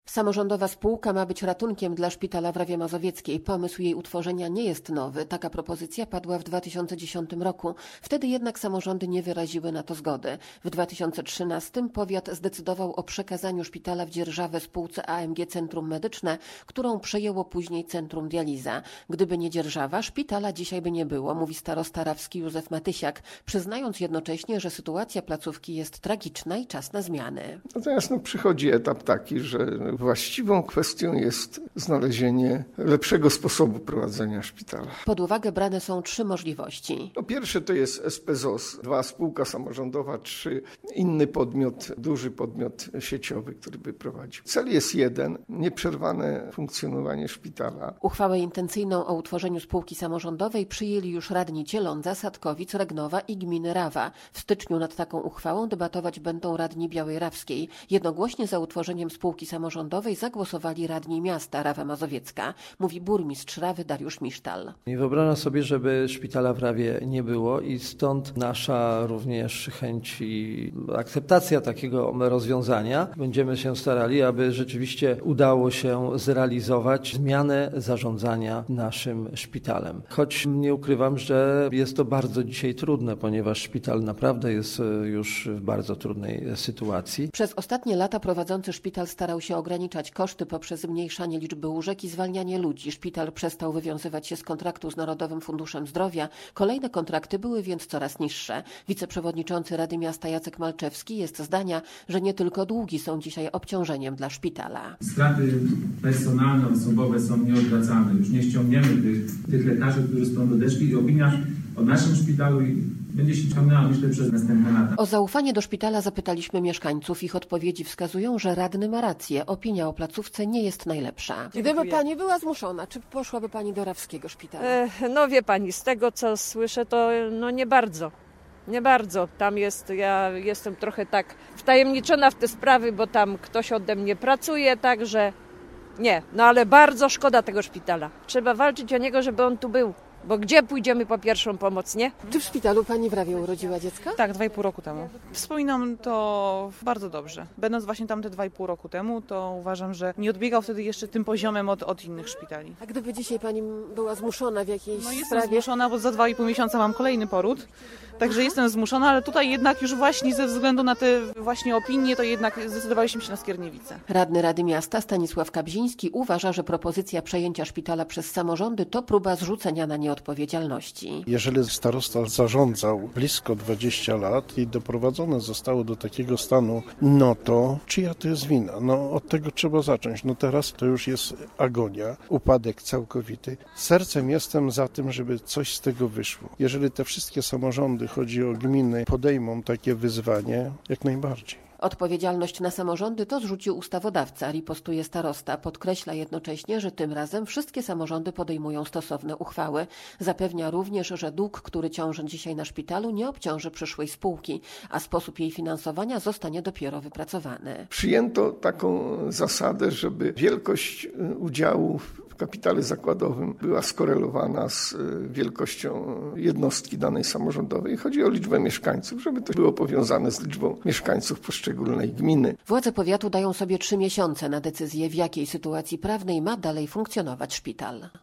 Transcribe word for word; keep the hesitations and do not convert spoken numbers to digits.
Samorządowa spółka ma być ratunkiem dla szpitala w Rawie Mazowieckiej. Pomysł jej utworzenia nie jest nowy. Taka propozycja padła w dwa tysiące dziesiątym roku. Wtedy jednak samorządy nie wyraziły na to zgody. W dwa tysiące trzynastym powiat zdecydował o przekazaniu szpitala w Dzierżawę spółce A M G Centrum Medyczne, którą przejęło później Centrum Dializa. Gdyby nie Dzierżawa, szpitala dzisiaj by nie było, mówi starosta rawski Józef Matysiak, przyznając jednocześnie, że sytuacja placówki jest tragiczna i czas na zmiany. Natomiast no, przychodzi etap taki, że właściwą kwestią jest znalezienie lepszego sposobu prowadzenia szpitala. Pod uwagę brane są trzy możliwości. No, pierwsze to jest S P Z O S, dwa spółka samorządowa, trzy inny podmiot, duży podmiot sieciowy, który by prowadził. Cel jest jeden, nieprzerwane funkcjonowanie szpitala. Uchwałę intencyjną o utworzeniu spółki samorządowej przyjęli już radni Cielądza, Sadkowic, Regnowa i gminy Rawa. W styczniu nad taką uchwałą debatować będą radni Białej Rawskiej. Jednogłośnie za utworzeniem spółki samorządowej zagłosowali radni miasta Rawa Mazowiecka, mówi burmistrz Rawy Dariusz Misztal. Nie wyobrażam sobie, żeby szpitala w Rawie nie było i stąd nasza również chęć i akceptacja takiego rozwiązania. Będziemy się starali, aby rzeczywiście udało się zrealizować zmianę zarządzania naszym szpitalem. Choć nie ukrywam, że jest to bardzo dzisiaj trudne, ponieważ szpital naprawdę jest już w bardzo trudnej sytuacji. Przez ostatnie lata prowadzący szpital starał się ograniczać koszty poprzez zmniejszanie liczby łóżek i zwalnianie ludzi. Szpital przestał wywiązywać się z kontraktu z Narodowym Funduszem Zdrowia. Kolejne kontrakty były więc coraz niższe. Wiceprzewodniczący Rady Miasta Jacek Malczewski jest zdania, że nie tylko długi są dzisiaj obciążeniem dla szpitala. Straty personalne, osobowe są nieodwracalne. Już nie ściągniemy tych, tych lekarzy, którzy są do deszki i opinia o naszym szpitalu będzie się ciągnęła, myślę, przez następne lata. O zaufanie do szpitala zapytaliśmy mieszkańców. Ich odpowiedzi wskazują, że radny ma rację. Opinia o placówce nie jest najlepsza. Gdyby pani była zmuszona, czy poszłaby pani do rawskiego szpitala? E, no wie pani, z tego co słyszę, to no nie bardzo. Nie bardzo. Tam jest, ja jestem trochę tak wtajemniczona w te sprawy, bo tam ktoś ode mnie pracuje, także nie. No ale bardzo szkoda tego szpitala. Trzeba walczyć o niego, żeby on tu był. Bo gdzie pójdziemy po pierwszą pomoc, nie? Czy w szpitalu pani w Rawie urodziła dziecko? Tak, dwa i pół roku temu. Wspominam to bardzo dobrze. Będąc właśnie tam te dwa i pół roku temu, to uważam, że nie odbiegał wtedy jeszcze tym poziomem od, od innych szpitali. A gdyby dzisiaj pani była zmuszona w jakiejś No jestem sprawie? zmuszona, bo za dwa i pół miesiąca mam kolejny poród. Także jestem zmuszona, ale tutaj jednak już właśnie ze względu na te właśnie opinie, to jednak zdecydowaliśmy się na Skierniewice. Radny Rady Miasta Stanisław Kabziński uważa, że propozycja przejęcia szpitala przez samorządy to próba zrzucenia na nie odpowiedzialności. Jeżeli starosta zarządzał blisko dwadzieścia lat i doprowadzone zostało do takiego stanu, no to czyja to jest wina? No od tego trzeba zacząć. No teraz to już jest agonia, upadek całkowity. Sercem jestem za tym, żeby coś z tego wyszło. Jeżeli te wszystkie samorządy, chodzi o gminy, podejmą takie wyzwanie, jak najbardziej. Odpowiedzialność na samorządy to zrzucił ustawodawca, ripostuje starosta. Podkreśla jednocześnie, że tym razem wszystkie samorządy podejmują stosowne uchwały. Zapewnia również, że dług, który ciąży dzisiaj na szpitalu, nie obciąży przyszłej spółki, a sposób jej finansowania zostanie dopiero wypracowany. Przyjęto taką zasadę, żeby wielkość udziału w kapitale zakładowym była skorelowana z wielkością jednostki danej samorządowej. Chodzi o liczbę mieszkańców, żeby to było powiązane z liczbą mieszkańców poszczególnej gminy. Władze powiatu dają sobie trzy miesiące na decyzję, w jakiej sytuacji prawnej ma dalej funkcjonować szpital.